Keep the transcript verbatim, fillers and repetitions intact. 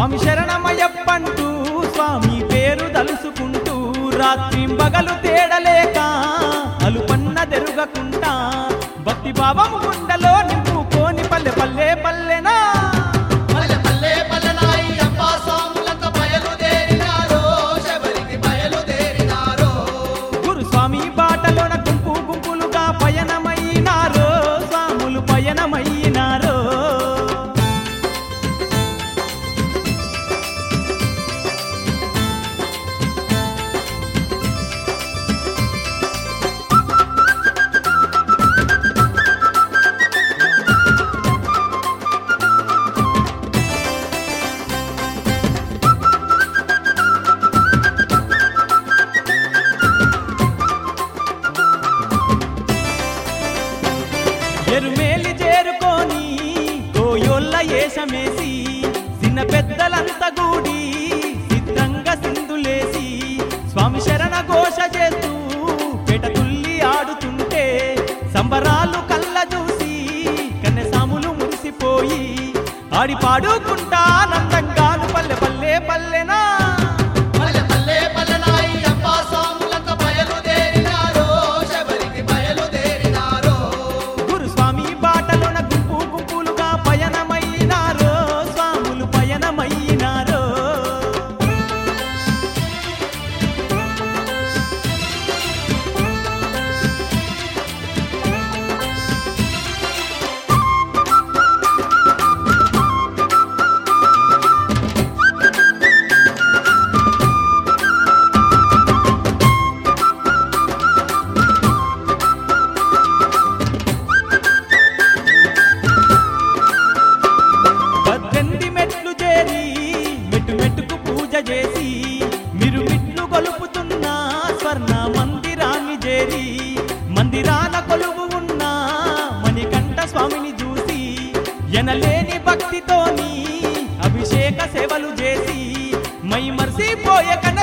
స్వామి శరణమయ్యప్పంటూ స్వామి పేరు తలుసుకుంటూ రాత్రి పగలు తేడలేక అలుపన్న దెరుగకుంటా భక్తి భావం గుండెలో నింపుకోని పల్లె పల్లె పల్లెనా పల్లె పల్లె పల్లెనాయి అప్ప స్వాములంతా బయలుదేరినారో శబరికి బయలుదేరినారో గురుస్వామి బాటలోన గుంపు గుంపులుగా పయనమైనారో స్వాములు పయనమైనారో ఎరుమేలి చేరుకొని కోయోళ్ళ ఏషమేసి చిన్న పెద్దలంతా గూడి సిద్ధంగా సింధులేసి స్వామి శరణ ఘోష చేస్తూ పెటతుల్లి ఆడుతుంటే సంబరాలు కళ్ళ చూసి కన్నెసాములు మురిసిపోయి ఆడి పాడుకుంటా నందంగాను పల్లె పల్లె పల్లెనా పల్లె పల్లె పల్లెనాయి అప్ప స్వాములంతా బయలుదేరినారో శబరికి బయలుదేరినారో గురుస్వామి బాటలోన గుంపు గుంపులుగా పయనమైనారో స్వాములు పయనమైనారో పద్దెనిమిది మెట్లు చేరి మెట్టు మెట్టుకు పూజ చేసి మీరు మిట్లు కొలుపుతున్న స్వర్ణ మందిరాన్ని చేరి మందిరాన కొలువు ఉన్న మణికంఠ స్వామిని చూసి ఎనలేని భక్తితోని అభిషేక సేవలు చేసి మై మర్సిపోయే